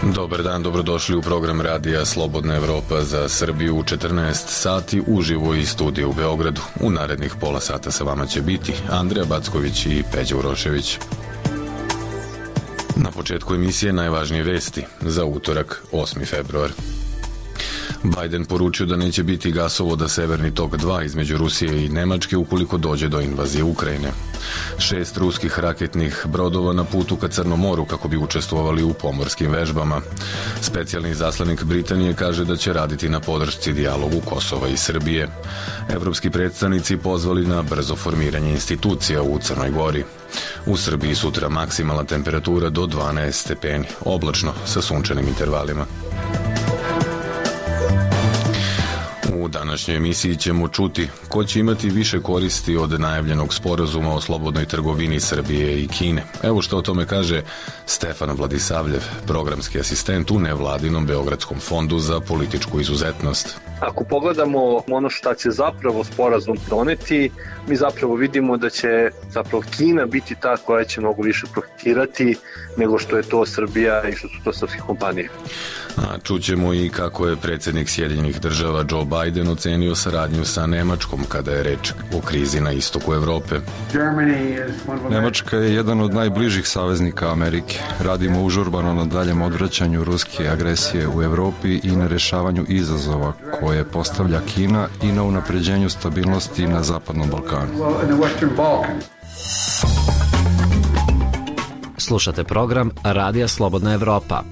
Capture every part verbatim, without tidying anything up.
Dobar dan, dobrodošli u program radija Slobodna Evropa za Srbiju u četrnaest sati uživo iz studija u Beogradu. U narednih pola sata sa vama će biti Andreja Backović i Peđa Urošević. Na početku emisije najvažnije vesti za utorak, osmi februar. Biden poručio da neće biti gasovoda Severni tok dva između Rusije i Nemačke ukoliko dođe do invazije Ukrajine. Šest ruskih raketnih brodova na putu ka Crnom moru kako bi učestvovali u pomorskim vežbama. Specijalni izaslanik Britanije kaže da će raditi na podršci dijalogu Kosova i Srbije. Evropski predstavnici pozvali na brzo formiranje institucija u Crnoj Gori. U Srbiji sutra maksimalna temperatura do dvanaest stepeni, oblačno sa sunčanim intervalima. U današnjoj emisiji ćemo čuti ko će imati više koristi od najavljenog sporazuma o slobodnoj trgovini Srbije i Kine. Evo što o tome kaže Stefan Vladisavljev, programski asistent u nevladinom Beogradskom fondu za političku izuzetnost. Ako pogledamo ono šta će zapravo sporazum doneti, mi zapravo vidimo da će zapravo Kina biti ta koja će mnogo više profitirati nego što je to Srbija i što su to srpske kompanije. A čućemo i kako je predsjednik Sjedinjenih država Joe Biden ocenio saradnju sa Nemačkom kada je reč o krizi na istoku Evrope. Nemačka je jedan od najbližih saveznika Amerike. Radimo užurbano na daljem odvraćanju ruske agresije u Evropi i na rešavanju izazova koje postavlja Kina i na unapređenju stabilnosti na Zapadnom Balkanu. Slušate program Radija Slobodna Evropa.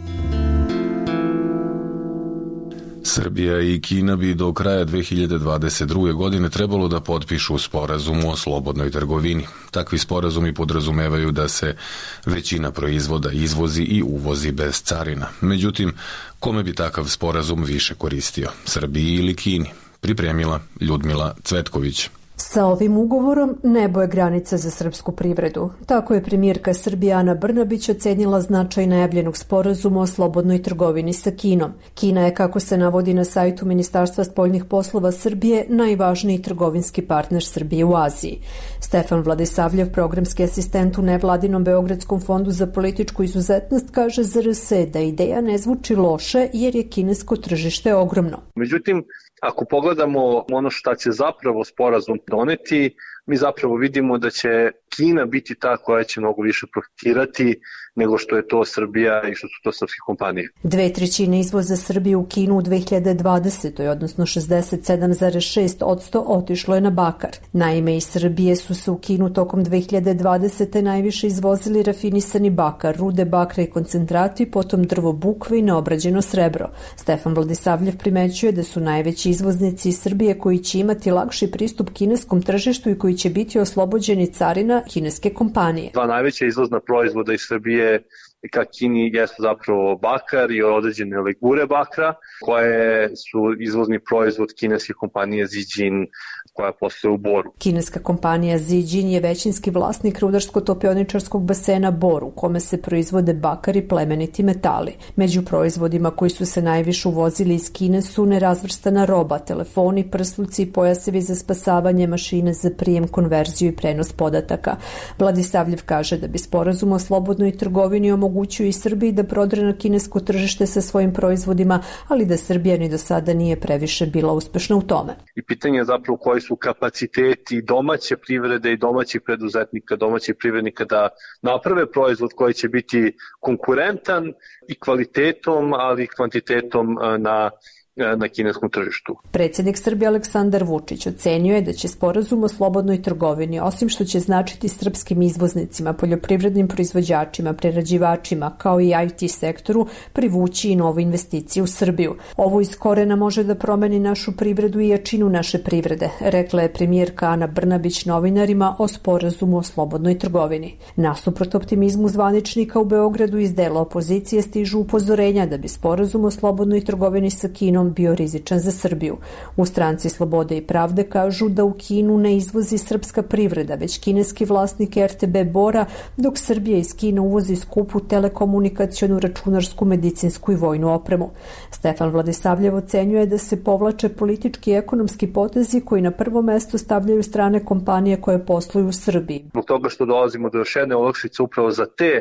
Srbija i Kina bi do kraja dve hiljade dvadeset druge. godine trebalo da potpišu sporazum o slobodnoj trgovini. Takvi sporazumi podrazumevaju da se većina proizvoda izvozi i uvozi bez carina. Međutim, kome bi takav sporazum više koristio? Srbiji ili Kini? Pripremila Ljudmila Cvetković. Sa ovim ugovorom nebo je granica za srpsku privredu. Tako je premijerka Srbije Ana Brnabić ocenila značaj najavljenog sporazuma o slobodnoj trgovini sa Kinom. Kina je, kako se navodi na sajtu Ministarstva spoljnih poslova Srbije, najvažniji trgovinski partner Srbije u Aziji. Stefan Vladisavljev, programski asistent u nevladinom Beogradskom fondu za političku izuzetnost, kaže za R S da ideja ne zvuči loše jer je kinesko tržište ogromno. Međutim, ako pogledamo ono šta će zapravo sporazum doneti, mi zapravo vidimo da će Kina biti ta koja će mnogo više profitirati nego što je to Srbija i što su to srpske kompanije. Dve trećine izvoza Srbije u Kinu u dve hiljade dvadesetoj. odnosno šezdeset sedam zarez šest posto otišlo je na bakar. Naime, iz Srbije su se u Kinu tokom dve hiljade dvadesete. najviše izvozili rafinisani bakar, rude bakra i koncentrati, potom drvo bukve i neobrađeno srebro. Stefan Vladisavljev primećuje da su najveći izvoznici iz Srbije koji će imati lakši pristup kineskom tržištu i koji će biti oslobođeni carina kineske kompanije. Dva najveća izvozna proizvoda iz Srbije ka Kini jesu zapravo bakar i određene legure bakra, koje su izvozni proizvod kineske kompanije Zijin koja postoje u Boru. Kineska kompanija Zijin je većinski vlasnik rudarsko-topioničarskog basena Bor, u kome se proizvode bakar i plemeniti metali. Među proizvodima koji su se najviše uvozili iz Kine su nerazvrstana roba, telefoni, prsluci, pojasevi za spasavanje, mašine za prijem, konverziju i prenos podataka. Vladisavljev kaže da bi sporazum o slobodnoj trgovini omogućio i Srbiji da prodre na kinesko tržište sa svojim proizvodima, ali da Srbija ni do sada nije previše bila uspešna u tome. I pitanje je zapravo koji su kapaciteti domaće privrede i domaćih preduzetnika, domaćih privrednika da naprave proizvod koji će biti konkurentan i kvalitetom, ali i kvantitetom na na kineskom tržištu. Predsjednik Srbije Aleksandar Vučić ocenio je da će sporazum o slobodnoj trgovini, osim što će značiti srpskim izvoznicima, poljoprivrednim proizvođačima, prerađivačima, kao i I T sektoru, privući i novu investiciju u Srbiju. Ovo iz korena može da promeni našu privredu i jačinu naše privrede, rekla je premijerka Ana Brnabić novinarima o sporazumu o slobodnoj trgovini. Nasuprot optimizmu zvaničnika u Beogradu iz dela opozicije stižu upozorenja da bi sporazum o slobodnoj trgovini sa Kinom bio rizičan za Srbiju. U stranci Slobode i pravde kažu da u Kinu ne izvozi srpska privreda, već kineski vlasnik R T B Bora, dok Srbija iz Kine uvozi skupu telekomunikacionu, računarsku, medicinsku i vojnu opremu. Stefan Vladisavljev ocenjuje da se povlače politički i ekonomski potezi koji na prvo mesto stavljaju strane kompanije koje posluju u Srbiji. Zbog toga što dolazimo do još jedne olakšice upravo za te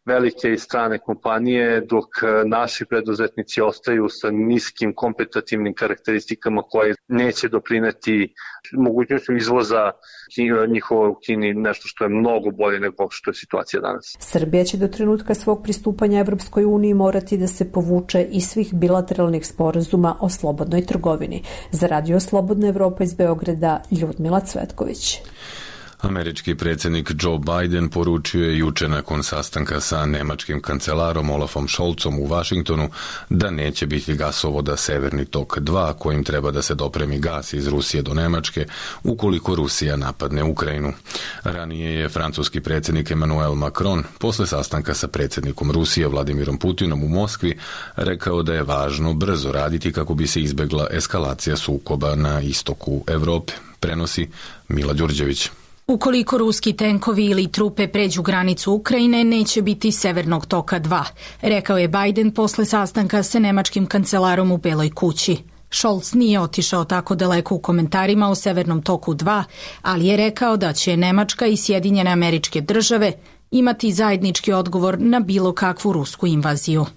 velike i strane kompanije, dok naši preduzetnici ostaju sa niskim kompetitivnim karakteristikama koje neće doprineti mogućnošću izvoza njihovo u Kini, nešto što je mnogo bolje nego što je situacija danas. Srbija će do trenutka svog pristupanja Evropskoj uniji morati da se povuče iz svih bilateralnih sporazuma o slobodnoj trgovini. Za Radio Slobodna Evropa iz Beograda, Ljudmila Cvetković. Američki predsjednik Joe Biden poručio je juče nakon sastanka sa nemačkim kancelarom Olafom Scholzom u Vašingtonu da neće biti gasovoda Severni tok dva kojim treba da se dopremi gas iz Rusije do Nemačke ukoliko Rusija napadne Ukrajinu. Ranije je francuski predsjednik Emmanuel Macron posle sastanka sa predsjednikom Rusije Vladimirom Putinom u Moskvi rekao da je važno brzo raditi kako bi se izbegla eskalacija sukoba na istoku Evrope. Prenosi Mila Đurđević. Ukoliko ruski tenkovi ili trupe pređu granicu Ukrajine, neće biti Severnog toka dva, rekao je Biden posle sastanka sa nemačkim kancelarom u Beloj kući. Scholz nije otišao tako daleko u komentarima o Severnom toku dva, ali je rekao da će Nemačka i Sjedinjene Američke Države imati zajednički odgovor na bilo kakvu rusku invaziju.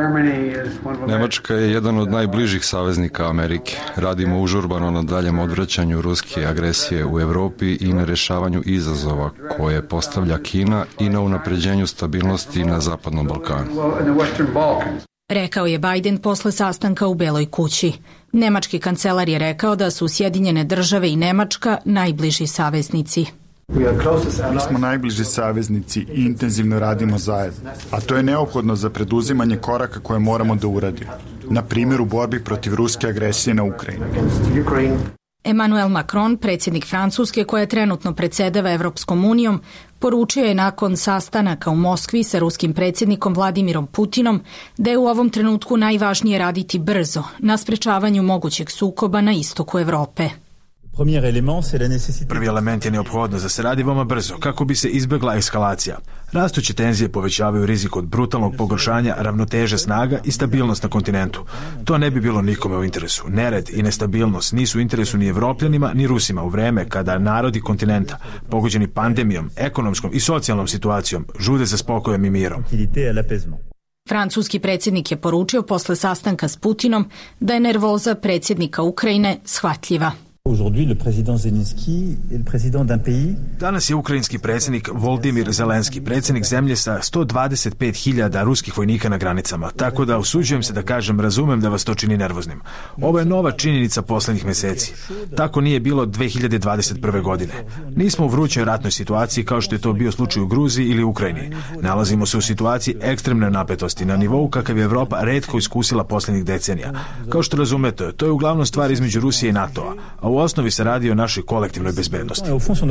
Nemačka je jedan od najbližih saveznika Amerike. Radimo užurbano na daljem odvraćanju ruske agresije u Evropi i na rešavanju izazova koje postavlja Kina i na unapređenju stabilnosti na Zapadnom Balkanu. Rekao je Biden posle sastanka u Beloj kući. Nemački kancelar je rekao da su Sjedinjene Države i Nemačka najbliži saveznici. Mi smo najbliži saveznici i intenzivno radimo zajedno, a to je neophodno za preduzimanje koraka koje moramo da uradimo, na primjer u borbi protiv ruske agresije na Ukrajinu. Emmanuel Macron, predsjednik Francuske koja trenutno predsedava Evropskom unijom, poručio je nakon sastanaka u Moskvi sa ruskim predsjednikom Vladimirom Putinom da je u ovom trenutku najvažnije raditi brzo na sprečavanju mogućeg sukoba na istoku Evrope. Prvi element je neophodnost da se radi veoma brzo kako bi se izbegla eskalacija. Rastuće tenzije povećavaju rizik od brutalnog pogoršanja ravnoteže snaga i stabilnost na kontinentu. To ne bi bilo nikome u interesu. Nered i nestabilnost nisu u interesu ni Evropljanima ni Rusima u vreme kada narodi kontinenta, pogođeni pandemijom, ekonomskom i socijalnom situacijom, žude za spokojem i mirom. Francuski predsjednik je poručio posle sastanka s Putinom da je nervoza predsjednika Ukrajine shvatljiva. Danas je ukrajinski predsjednik Volodymyr Zelenski, predsjednik zemlje sa sto dvadeset pet hiljada ruskih vojnika na granicama, tako da usuđujem se da kažem, razumem da vas to čini nervoznim. Ovo je nova činjenica poslednjih meseci. Tako nije bilo dve hiljade dvadeset prve. godine. Nismo u vrućoj ratnoj situaciji kao što je to bio slučaj u Gruziji ili Ukrajini. Nalazimo se u situaciji ekstremne napetosti na nivou kakav je Evropa retko iskusila poslednjih decenija. Kao što razumete, to je uglavnom stvar između Rusije i NATO-a, a u osnovi se radi o našoj kolektivnoj bezbednosti.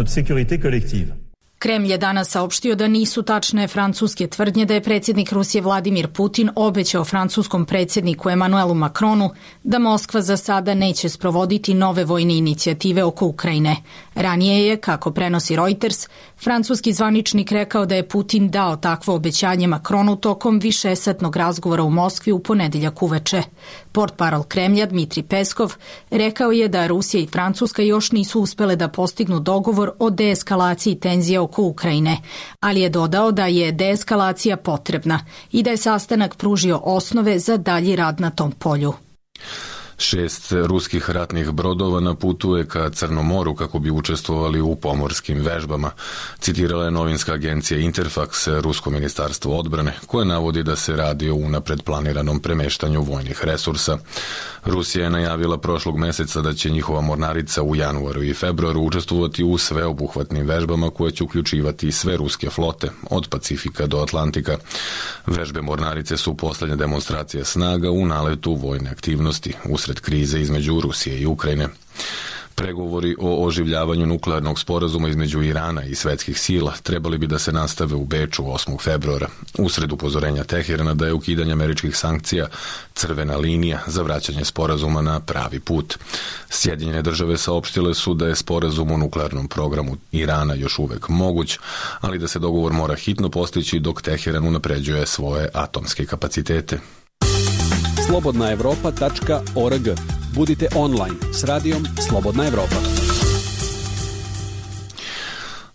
Kremlj je danas saopštio da nisu tačne francuske tvrdnje da je predsjednik Rusije Vladimir Putin obećao francuskom predsjedniku Emmanuelu Macronu da Moskva za sada neće sprovoditi nove vojne inicijative oko Ukrajine. Ranije je, kako prenosi Reuters, francuski zvaničnik rekao da je Putin dao takvo obećanje Macronu tokom višesatnog razgovora u Moskvi u ponedeljak uveče. Portparol Kremlja Dmitri Peskov rekao je da Rusija i Francuska još nisu uspele da postignu dogovor o deeskalaciji tenzija oko Ukrajine, ali je dodao da je deeskalacija potrebna i da je sastanak pružio osnove za dalji rad na tom polju. Šest ruskih ratnih brodova na putu je ka Crnom moru kako bi učestvovali u pomorskim vežbama, citirala je novinska agencija Interfax, rusko ministarstvo odbrane, koje navodi da se radi o unapred planiranom premeštanju vojnih resursa. Rusija je najavila prošlog meseca da će njihova mornarica u januaru i februaru učestvovati u sveobuhvatnim vežbama koje će uključivati sve ruske flote, od Pacifika do Atlantika. Vežbe mornarice su poslednja demonstracija snaga u naletu vojne aktivnosti usred krize između Rusije i Ukrajine. Pregovori o oživljavanju nuklearnog sporazuma između Irana i svetskih sila trebali bi da se nastave u Beču osmog februara, usred upozorenja Teherana da je ukidanje američkih sankcija crvena linija za vraćanje sporazuma na pravi put. Sjedinjene države saopštile su da je sporazum o nuklearnom programu Irana još uvek moguć, ali da se dogovor mora hitno postići dok Teheran unapređuje svoje atomske kapacitete. slobodna evropa tačka org. Budite online s radijom Slobodna Evropa.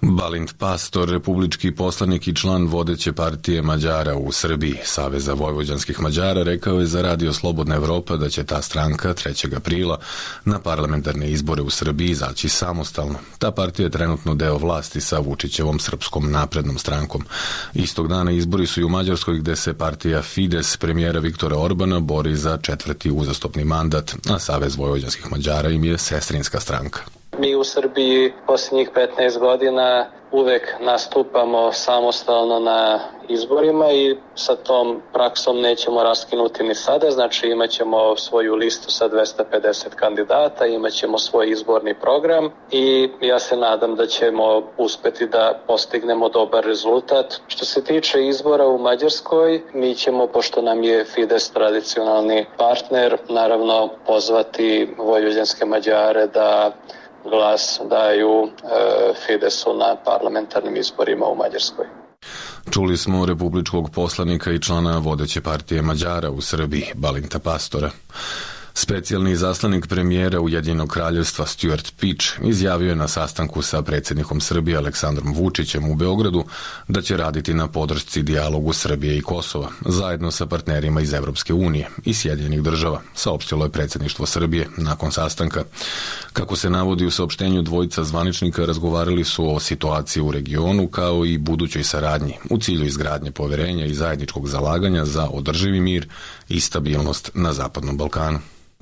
Balint Pastor, republički poslanik i član vodeće partije Mađara u Srbiji, Saveza vojvođanskih Mađara, rekao je za Radio Slobodna Evropa da će ta stranka trećeg aprila na parlamentarne izbore u Srbiji izaći samostalno. Ta partija je trenutno deo vlasti sa Vučićevom Srpskom naprednom strankom. Istog dana izbori su i u Mađarskoj, gde se partija Fides premijera Viktora Orbana bori za četvrti uzastopni mandat, a Savez vojvođanskih Mađara im je sestrinska stranka. Mi u Srbiji posljednjih petnaest godina uvek nastupamo samostalno na izborima i sa tom praksom nećemo raskinuti ni sada. Znači imat ćemo svoju listu sa dvesta pedeset kandidata, imat ćemo svoj izborni program i ja se nadam da ćemo uspeti da postignemo dobar rezultat. Što se tiče izbora u Mađarskoj, mi ćemo, pošto nam je Fides tradicionalni partner, naravno pozvati vojvođanske Mađare da glas daju e, Fidesu na parlamentarnim izborima u Mađarskoj. Čuli smo republičkog poslanika i člana vodeće partije Mađara u Srbiji, Balinta Pastora. Specijalni izaslanik premijera Ujedinjenog kraljevstva Stuart Peach izjavio je na sastanku sa predsjednikom Srbije Aleksandrom Vučićem u Beogradu da će raditi na podršci dijalogu Srbije i Kosova, zajedno sa partnerima iz Evropske unije i Sjedinjenih država, saopštilo je predsjedništvo Srbije nakon sastanka. Kako se navodi u saopštenju, dvojica zvaničnika razgovarali su o situaciji u regionu kao i budućoj saradnji u cilju izgradnje poverenja i zajedničkog zalaganja za održivi mir i stabilnost na Zapadnom Balkanu.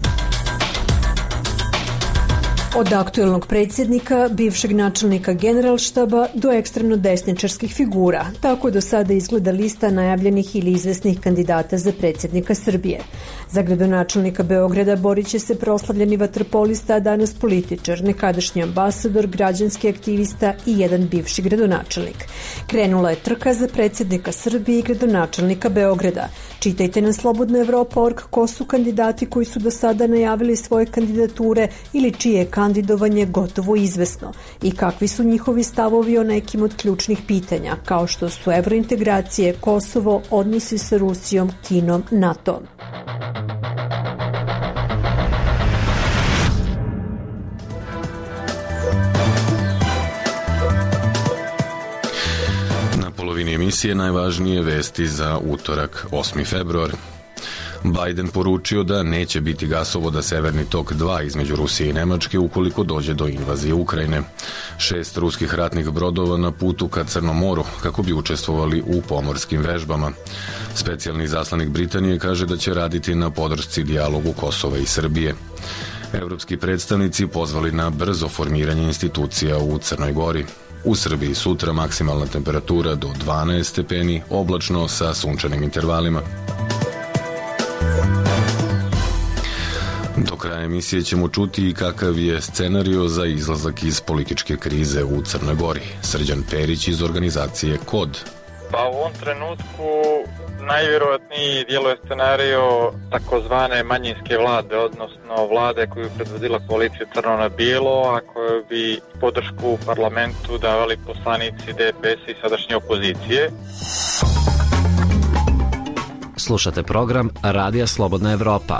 Od aktuelnog predsjednika, bivšeg načelnika generalštaba do ekstremno desničarskih figura, tako do sada izgleda lista najavljenih ili izvesnih kandidata za predsjednika Srbije. Za gradonačelnika Beograda borit će se proslavljeni vaterpolista, a danas političar, nekadašnji ambasador, građanski aktivista i jedan bivši gradonačelnik. Krenula je trka za predsjednika Srbije i gradonačelnika Beograda. Čitajte na slobodna evropa tačka org ko su kandidati koji su do sada najavili svoje kandidature ili čije je kandidovanje gotovo izvesno i kakvi su njihovi stavovi o nekim od ključnih pitanja, kao što su evrointegracije, Kosovo, odnosi sa Rusijom, Kinom, NATO-om. Na polovini emisije najvažnije vesti za utorak, osmi februar. Biden poručio da neće biti gasovoda Severni tok dva između Rusije i Nemačke ukoliko dođe do invazije Ukrajine. Šest ruskih ratnih brodova na putu ka Crnom moru kako bi učestvovali u pomorskim vežbama. Specijalni izaslanik Britanije kaže da će raditi na podršci dijalogu Kosova i Srbije. Evropski predstavnici pozvali na brzo formiranje institucija u Crnoj Gori. U Srbiji sutra maksimalna temperatura do dvanaest stepeni, oblačno sa sunčanim intervalima. Do kraja emisije ćemo čuti i kakav je scenario za izlazak iz političke krize u Crnoj Gori. Srđan Perić iz organizacije Kod. Pa u ovom trenutku najvjerojatniji djeluje scenario takozvane manjinske vlade, odnosno vlade koju predvodila koalicija Crno na bijelo, a koju bi podršku u parlamentu davali poslanici D P S i sadašnje opozicije. Slušate program Radija Slobodna Evropa.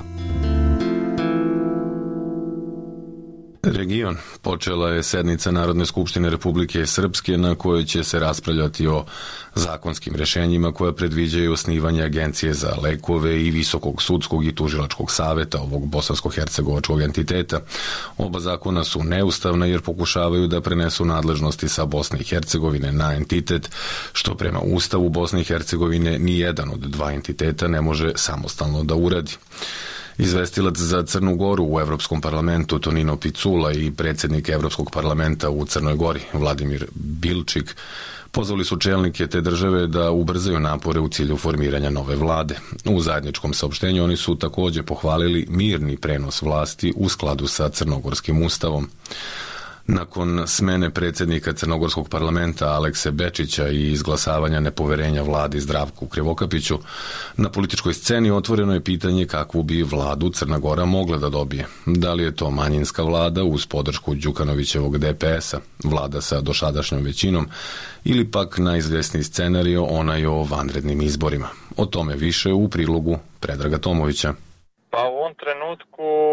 Region. Počela je sednica Narodne skupštine Republike Srpske na kojoj će se raspravljati o zakonskim rešenjima koja predviđaju osnivanje agencije za lekove i Visokog sudskog i tužilačkog saveta ovog bosansko-hercegovačkog entiteta. Oba zakona su neustavna jer pokušavaju da prenesu nadležnosti sa Bosne i Hercegovine na entitet, što prema Ustavu Bosne i Hercegovine ni jedan od dva entiteta ne može samostalno da uradi. Izvestilac za Crnu Goru u Evropskom parlamentu Tonino Picula i predsjednik Evropskog parlamenta u Crnoj Gori Vladimir Bilčik pozvali su čelnike te države da ubrzaju napore u cilju formiranja nove vlade. U zajedničkom saopštenju oni su također pohvalili mirni prenos vlasti u skladu sa crnogorskim ustavom. Nakon smene predsjednika Crnogorskog parlamenta Alekse Bečića i izglasavanja nepoverenja vladi Zdravku Krivokapiću, na političkoj sceni otvoreno je pitanje kakvu bi vladu Crna Gora mogla da dobije. Da li je to manjinska vlada uz podršku Đukanovićevog D P S-a, vlada sa dosadašnjom većinom, ili pak najizvjesniji scenario onaj o vanrednim izborima. O tome više u prilogu Predraga Tomovića. Pa u ovom trenutku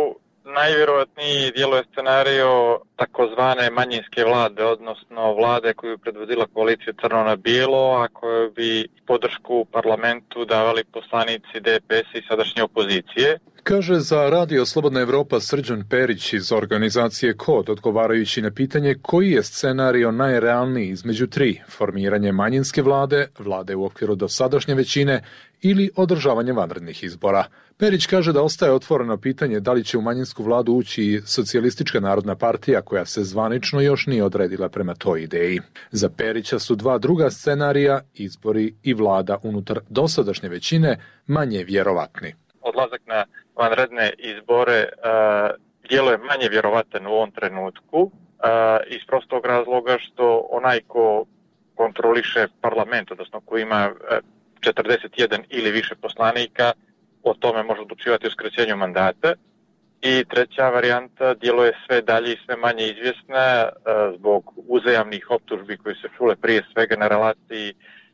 najvjerojatniji djeluje scenario takozvane manjinske vlade, odnosno vlade koju predvodila koalicija crno na bijelo, a koju bi podršku u parlamentu davali poslanici D P S i sadašnje opozicije. Kaže za Radio Slobodna Evropa Srđan Perić iz organizacije Kod, odgovarajući na pitanje koji je scenario najrealniji između tri, formiranje manjinske vlade, vlade u okviru dosadašnje većine ili održavanje vanrednih izbora. Perić kaže da ostaje otvoreno pitanje da li će u manjinsku vladu ući Socijalistička narodna partija koja se zvanično još nije odredila prema toj ideji. Za Perića su dva druga scenarija, izbori i vlada unutar dosadašnje većine, manje vjerovatni. Odlazak na vanredne izbore uh, djeluje manje vjerovatan u ovom trenutku uh, iz prostog razloga što onaj ko kontroliše parlament, odnosno ko ima uh, četrdeset jedan ili više poslanika, o tome može odlučivati o skraćenju mandata. I treća varijanta djeluje sve dalje i sve manje izvjesna uh, zbog uzajamnih optužbi koji se čule prije svega na relaciji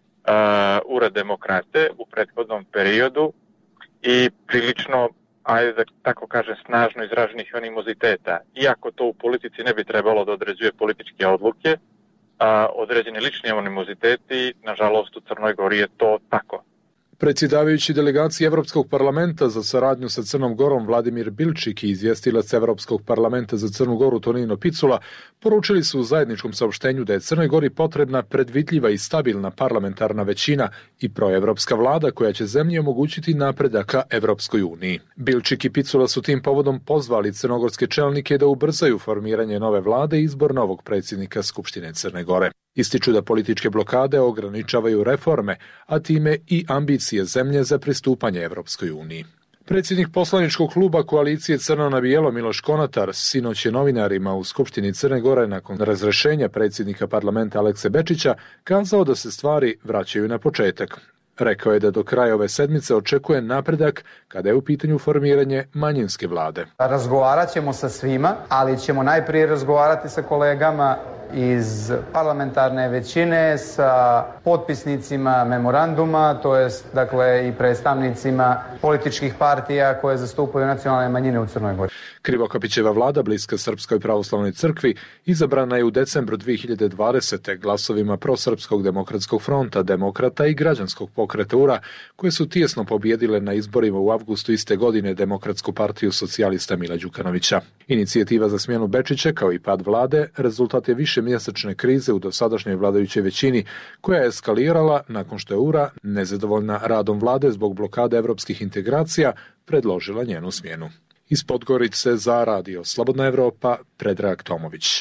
uh, Ured demokrate u prethodnom periodu i prilično, ajde da tako kažem, snažno izraženih animoziteta. Iako to u politici ne bi trebalo da određuje političke odluke, a određeni lični animoziteti, nažalost u Crnoj Gori je to tako. Predsjedavajući delegaciji Evropskog parlamenta za saradnju sa Crnom Gorom Vladimir Bilčik i izvjestilac Evropskog parlamenta za Crnu Goru Tonino Picula poručili su u zajedničkom saopštenju da je Crnoj Gori potrebna predvidljiva i stabilna parlamentarna većina i proevropska vlada koja će zemlji omogućiti napredak ka Evropskoj uniji. Bilčik i Picula su tim povodom pozvali crnogorske čelnike da ubrzaju formiranje nove vlade i izbor novog predsjednika Skupštine Crne Gore. Ističu da političke blokade ograničavaju reforme, a time i ambicije zemlje za pristupanje Evropskoj uniji. Predsjednik poslaničkog kluba koalicije Crno na bijelo Miloš Konatar sinoć je novinarima u Skupštini Crne Gore nakon razrešenja predsjednika parlamenta Alekse Bečića kazao da se stvari vraćaju na početak. Rekao je da do kraja ove sedmice očekuje napredak kada je u pitanju formiranje manjinske vlade. Razgovarat ćemo sa svima, ali ćemo najprije razgovarati sa kolegama iz parlamentarne većine, sa potpisnicima memoranduma, to jest dakle i predstavnicima političkih partija koje zastupaju nacionalne manjine u Crnoj Gori. Krivokapićeva vlada, bliska Srpskoj pravoslavnoj crkvi, izabrana je u decembru dvije hiljade dvadesete glasovima Prosrpskog demokratskog fronta, Demokrata i Građanskog pokreta U R A, koje su tijesno pobjedile na izborima u avgustu iste godine Demokratsku partiju socijalista Mila Đukanovića. Inicijativa za smjenu Bečića, kao i pad vlade, rezultat je više mjesečne krize u dosadašnjoj vladajućoj većini, koja je eskalirala nakon što je U R A, nezadovoljna radom vlade zbog blokade evropskih integracija, predložila njenu smjenu. Iz Podgorice za Radio Slobodna Evropa, Predrag Tomović.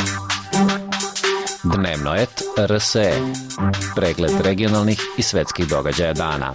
Dnevno et R S E. Pregled regionalnih i svetskih događaja dana.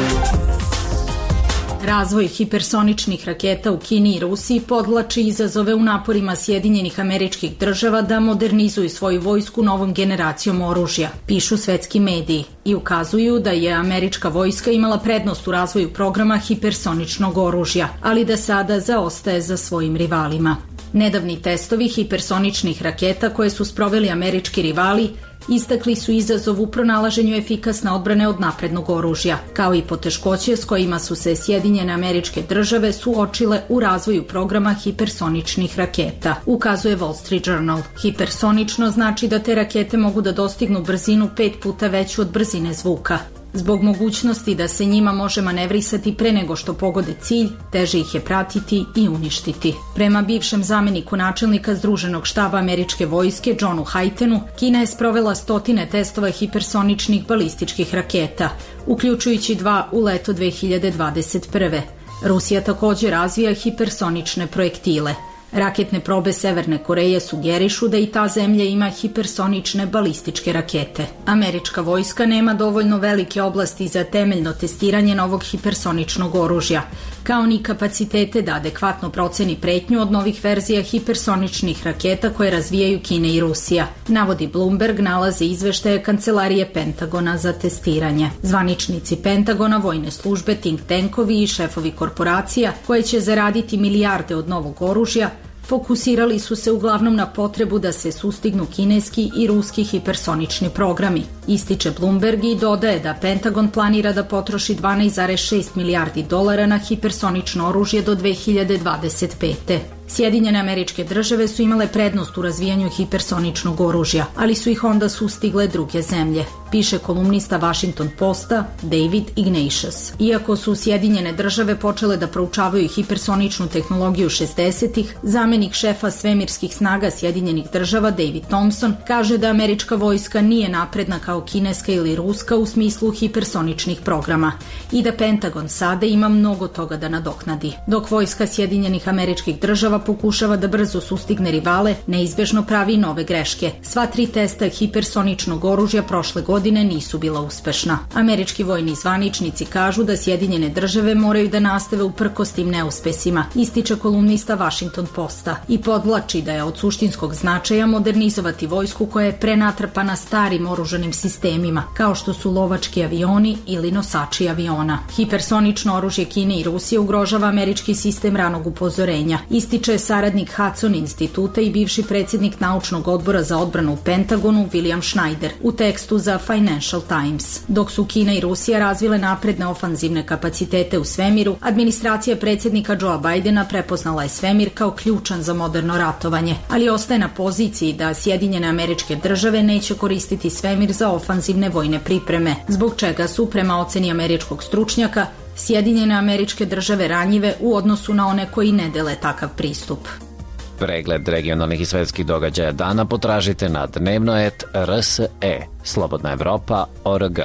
Razvoj hipersoničnih raketa u Kini i Rusiji podvlači izazove u naporima Sjedinjenih Američkih Država da modernizuju svoju vojsku novom generacijom oružja, pišu svetski mediji i ukazuju da je američka vojska imala prednost u razvoju programa hipersoničnog oružja, ali da sada zaostaje za svojim rivalima. Nedavni testovi hipersoničnih raketa koje su sproveli američki rivali istakli su izazov u pronalaženju efikasne odbrane od naprednog oružja, kao i poteškoće s kojima su se Sjedinjene Američke Države suočile u razvoju programa hipersoničnih raketa, ukazuje Wall Street Journal. Hipersonično znači da te rakete mogu da dostignu brzinu pet puta veću od brzine zvuka. Zbog mogućnosti da se njima može manevrisati pre nego što pogode cilj, teže ih je pratiti i uništiti. Prema bivšem zameniku načelnika Združenog štaba američke vojske Johnu Haytenu, Kina je sprovela stotine testova hipersoničnih balističkih raketa, uključujući dva u leto dve hiljade dvadeset prve. Rusija također razvija hipersonične projektile. Raketne probe Severne Koreje sugerišu da i ta zemlja ima hipersonične balističke rakete. Američka vojska nema dovoljno velike oblasti za temeljno testiranje novog hipersoničnog oružja, kao ni kapacitete da adekvatno proceni pretnju od novih verzija hipersoničnih raketa koje razvijaju Kina i Rusija, navodi Bloomberg, nalaze izveštaje Kancelarije Pentagona za testiranje. Zvaničnici Pentagona, vojne službe, think tankovi i šefovi korporacija koje će zaraditi milijarde od novog oružja fokusirali su se uglavnom na potrebu da se sustignu kineski i ruski hipersonični programi. Ističe Bloomberg i dodaje da Pentagon planira da potroši dvanaest zarez šest milijardi dolara na hipersonično oružje do dve hiljade dvadeset pete. Sjedinjene Američke Države su imale prednost u razvijanju hipersoničnog oružja, ali su ih onda sustigle druge zemlje, piše kolumnista Washington Posta David Ignatius. Iako su Sjedinjene Države počele da proučavaju hipersoničnu tehnologiju šezdesetih, zamenik šefa svemirskih snaga Sjedinjenih Država David Thompson kaže da američka vojska nije napredna kao kineska ili ruska u smislu hipersoničnih programa i da Pentagon sada ima mnogo toga da nadoknadi. Dok vojska Sjedinjenih Američkih Država pokušava da brzo sustigne rivale, neizbežno pravi nove greške. Sva tri testa hipersoničnog oružja prošle godine nisu bila uspešna. Američki vojni zvaničnici kažu da Sjedinjene Države moraju da nastave uprkos tim neuspesima, ističe kolumnista Washington Posta i podvlači da je od suštinskog značaja modernizovati vojsku koja je prenatrpana starim oružanim sistemima, kao što su lovački avioni ili nosači aviona. Hipersonično oružje Kine i Rusije ugrožava američki sistem ranog upozorenja, ističe je saradnik Hudson instituta i bivši predsjednik naučnog odbora za odbranu u Pentagonu William Schneider u tekstu za Financial Times. Dok su Kina i Rusija razvile napredne ofanzivne kapacitete u svemiru, administracija predsjednika Joea Bidena prepoznala je svemir kao ključan za moderno ratovanje, ali ostaje na poziciji da Sjedinjene Američke Države neće koristiti svemir za ofanzivne vojne pripreme, zbog čega su, prema oceni američkog stručnjaka, Sjedinjene Američke Države ranjive u odnosu na one koji ne dele takav pristup. Pregled regionalnih i svetskih događaja dana potražite na dnevnoet R S E, Slobodna Evropa, O R G.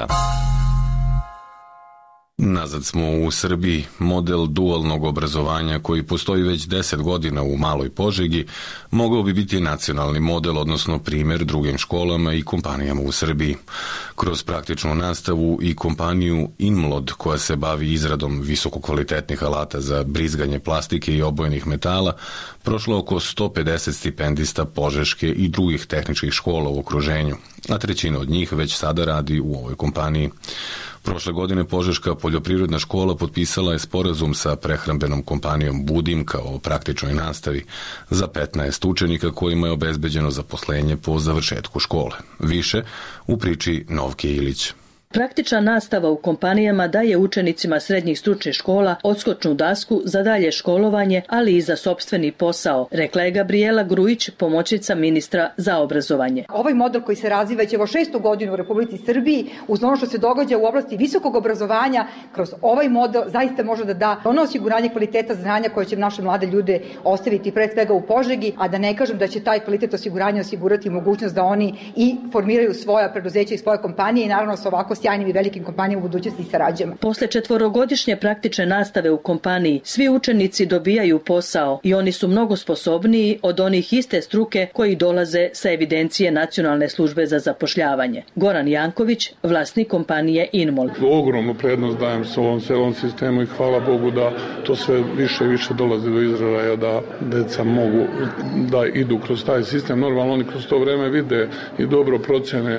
Nazad smo u Srbiji. Model dualnog obrazovanja koji postoji već deset godina u Maloj Požegi mogao bi biti nacionalni model, odnosno primjer drugim školama i kompanijama u Srbiji. Kroz praktičnu nastavu i kompaniju Inmlod, koja se bavi izradom visokokvalitetnih alata za brizganje plastike i obojenih metala, prošlo oko sto pedeset stipendista Požeške i drugih tehničkih škola u okruženju, a trećina od njih već sada radi u ovoj kompaniji. Prošle godine Požeška poljoprivredna škola potpisala je sporazum sa prehrambenom kompanijom Budimka o praktičnoj nastavi za petnaest učenika kojima je obezbeđeno zaposlenje po završetku škole. Više u priči Novke Ilić. Praktična nastava u kompanijama daje učenicima srednjih stručnih škola odskočnu dasku za dalje školovanje, ali i za sopstveni posao, rekla je Gabriela Grujić, pomoćnica ministra za obrazovanje. Ovaj model koji se razvija već evo šestu godinu u Republici Srbiji, uz ono što se događa u oblasti visokog obrazovanja, kroz ovaj model zaista može da da ono osiguranje kvaliteta znanja koje će naše mlade ljude ostaviti pre svega u Požegi, a da ne kažem da će taj kvalitet osiguranja osigurati mogućnost da oni i formiraju svoja preduzeća i svoje kompanije i naravno sa ovako sjajnim i velikim kompanijama u budućnosti sarađujemo. Posle četvorogodišnje praktične nastave u kompaniji, svi učenici dobijaju posao i oni su mnogo sposobniji od onih iste struke koji dolaze sa evidencije Nacionalne službe za zapošljavanje. Goran Janković, vlasnik kompanije Inmol. Ogromnu prednost dajem s ovom celom sistemu i hvala Bogu da to sve više i više dolazi do izražaja, da deca mogu da idu kroz taj sistem. Normalno oni kroz to vreme vide i dobro procene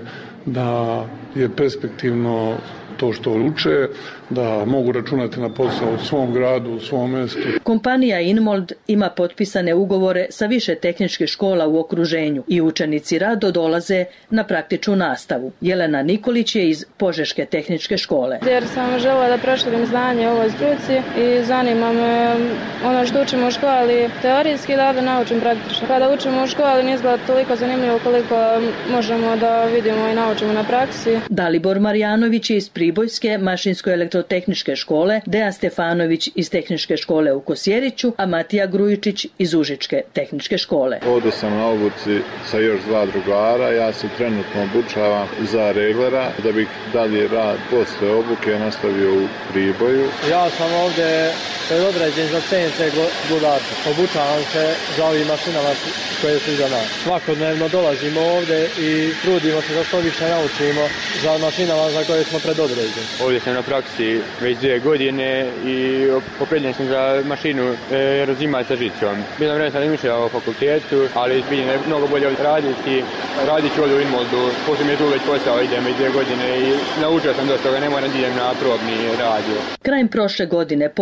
da je perspektivno to što uče, da mogu računati na posao u svom gradu, u svom mestu. Kompanija Inmold ima potpisane ugovore sa više tehničkih škola u okruženju i učenici rado dolaze na praktičnu nastavu. Jelena Nikolić je iz Požeške tehničke škole. Jer sam želela da proširim znanje o ovoj struci i zanima me ono što učimo u školi teorijski, da da naučim praktično. Kada učimo u školi ne izgleda toliko zanimljivo koliko možemo da vidimo i naučimo na praksi. Dalibor Marjanović je iz Pribojske mašinsko-elektrotehničke škole, Dejan Stefanović iz tehničke škole u Kosjeriću, a Matija Grujičić iz Užičke tehničke škole. Ovdje sam na obuci sa još dva drugara, ja se trenutno obučavam za reglera, da bih dalje rad posle obuke nastavio u Priboju. Ja sam ovdje predodređen za C N C gudača. Obučavam se za ovim mašinama koje su iza nas. Svakodnevno dolazimo ovdje i trudimo se da što više naučimo za mašinama za koje smo predodređeni. Ovdje sam na praksi već dvije godine i opredeljen sam za mašinu e, razimat sa žicom. Bilo vreme sam razmišljao o fakultetu, ali vidim da je mnogo bolje raditi. Radit ću ovdje u Inmoldu, pošto mi je tu već posao, idem već dvije godine i naučio sam dosta toga, ne moram da idem na probni radio. Krajem prošle godine Požeška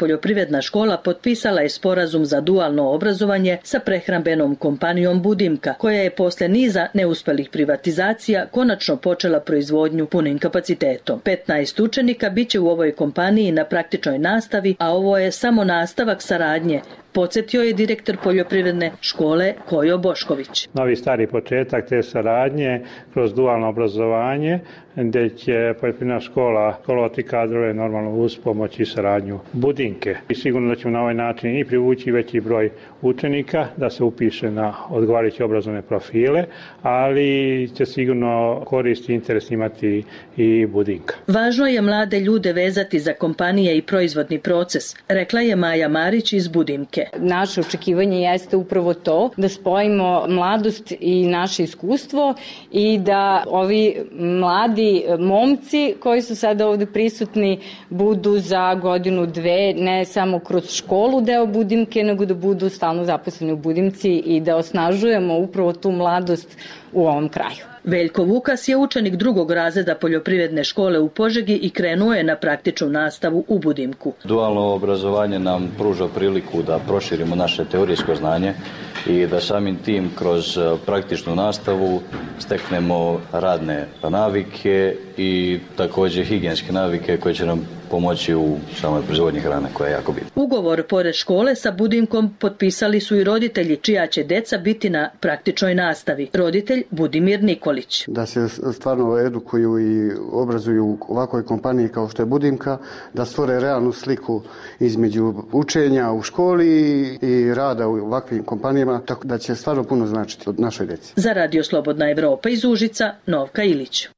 poljoprivredna škola potpisala je sporazum za dualno obrazovanje sa prehrambenom kompanijom Budimka, koja je posle niza neuspelih privatizacija konačno počela proizvodnju punim kapacitetom. petnaest učenika biće u ovoj kompaniji na praktičnoj nastavi, a ovo je samo nastavak saradnje, podsjetio je direktor poljoprivredne škole Kojo Bošković. Novi stari početak te saradnje kroz dualno obrazovanje, gdje će poljoprivredna škola školovati kadrove normalno uz pomoć i saradnju Budinke. I sigurno da ćemo na ovaj način i privući veći broj učenika da se upiše na odgovarajuće obrazovne profile, ali će sigurno korist i interes imati i Budinka. Važno je mlade ljude vezati za kompanije i proizvodni proces, rekla je Maja Marić iz Budimke. Naše očekivanje jeste upravo to, da spojimo mladost i naše iskustvo i da ovi mladi momci koji su sada ovde prisutni budu za godinu, dve, ne samo kroz školu deo Budimke, nego da budu stalno zaposleni u Budimci i da osnažujemo upravo tu mladost u ovom kraju. Veljko Vukas je učenik drugog razreda poljoprivredne škole u Požegi i krenuo je na praktičnu nastavu u Budimku. Dualno obrazovanje nam pruža priliku da proširimo naše teorijsko znanje i da samim tim kroz praktičnu nastavu steknemo radne navike i također higijenske navike koje će nam pomoći u samoj proizvodnji hrane koja je jako bitna. Ugovor pored škole sa Budimkom potpisali su i roditelji čija će deca biti na praktičnoj nastavi. Roditelj Budimir Nikolić. Da se stvarno edukuju i obrazuju u ovakvoj kompaniji kao što je Budimka, da stvore realnu sliku između učenja u školi i rada u ovakvim kompanijama, tako da će stvarno puno značiti od našoj deci. Za Radio Slobodna Evropa iz Užica, Novka Ilić.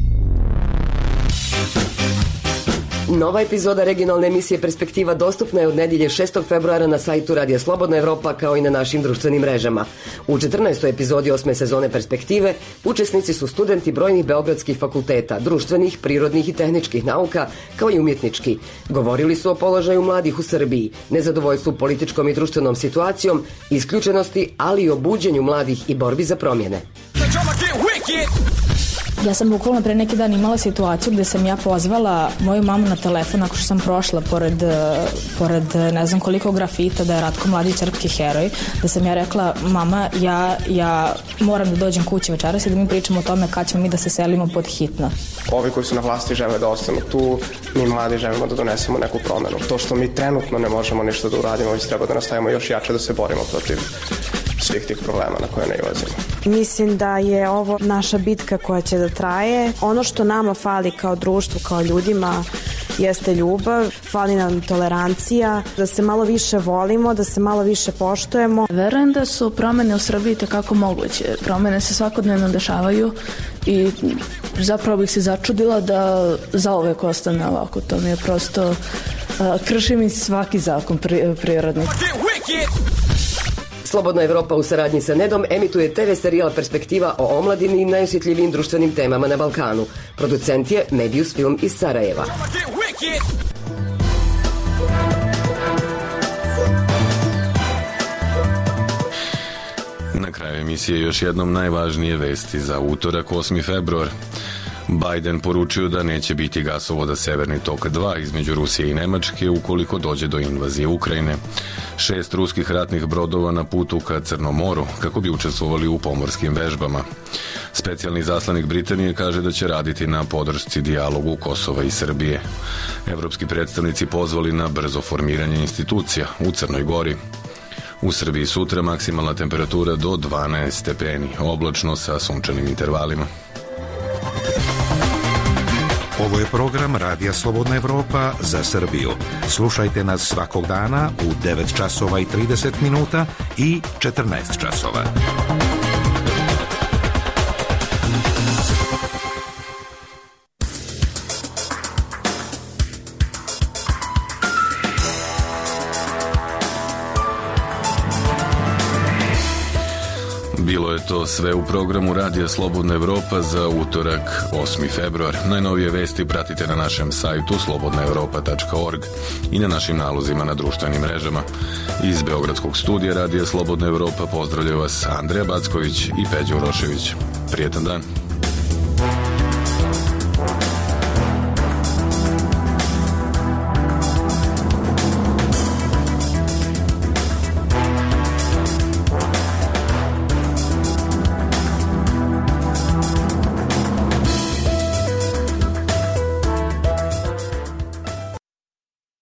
Nova epizoda regionalne emisije Perspektiva dostupna je od nedjelje šestog februara na sajtu Radija Slobodna Evropa kao i na našim društvenim mrežama. U četrnaestoj epizodi osme sezone Perspektive učesnici su studenti brojnih beogradskih fakulteta, društvenih, prirodnih i tehničkih nauka, kao i umjetnički. Govorili su o položaju mladih u Srbiji, nezadovoljstvu političkom i društvenom situacijom, isključenosti, ali i o buđenju mladih i borbi za promjene. Ja sam bukvalno pre neki dan imala situaciju gde sam ja pozvala moju mamu na telefon ako što sam prošla pored, pored ne znam koliko grafita da je Ratko Mladić srpski heroj, da sam ja rekla mama ja, ja moram da dođem kući večeras i da mi pričamo o tome kad ćemo mi da se selimo pod hitno. Ovi koji su na vlasti žele da ostanu tu, mi mladi želimo da donesemo neku promenu. To što mi trenutno ne možemo ništa da uradimo, već treba da nastavimo još jače da se borimo protiv svih tih problema na koje nailazimo. Mislim da je ovo naša bitka koja će da traje. Ono što nama fali kao društvu, kao ljudima, jeste ljubav, fali nam tolerancija, da se malo više volimo, da se malo više poštujemo. Verujem da su promene u Srbiji tekako moguće. Promene se svakodnevno dešavaju i zapravo bih se začudila da zauvek ostane ovako. To mi je prosto, uh, krši mi svaki zakon pri, prirodni. Slobodna Evropa u saradnji sa Nedom emituje te ve serijal Perspektiva o omladini i najosjetljivijim društvenim temama na Balkanu. Producent je Medius Film iz Sarajeva. Na kraju emisije još jednom najvažnije vesti za utorak osmi februar. Biden poručio da neće biti gasovoda Severni tok dva između Rusije i Nemačke ukoliko dođe do invazije Ukrajine. Šest ruskih ratnih brodova na putu ka Crnom moru kako bi učestvovali u pomorskim vežbama. Specijalni zaslanik Britanije kaže da će raditi na podršci dijalogu Kosova i Srbije. Evropski predstavnici pozvali na brzo formiranje institucija u Crnoj Gori. U Srbiji sutra maksimalna temperatura do dvanaest stepeni, oblačno sa sunčanim intervalima. Ovo je program Radija Slobodna Evropa za Srbiju. Slušajte nas svakog dana u devet časova i trideset minuta i četrnaest časova. Bilo je to sve u programu Radija Slobodna Evropa za utorak osmi februar. Najnovije vesti pratite na našem sajtu slobodna evropa tačka org i na našim nalozima na društvenim mrežama. Iz Beogradskog studija Radija Slobodna Evropa pozdravljaju vas Andreja Backović i Peđa Urošević. Prijetan dan.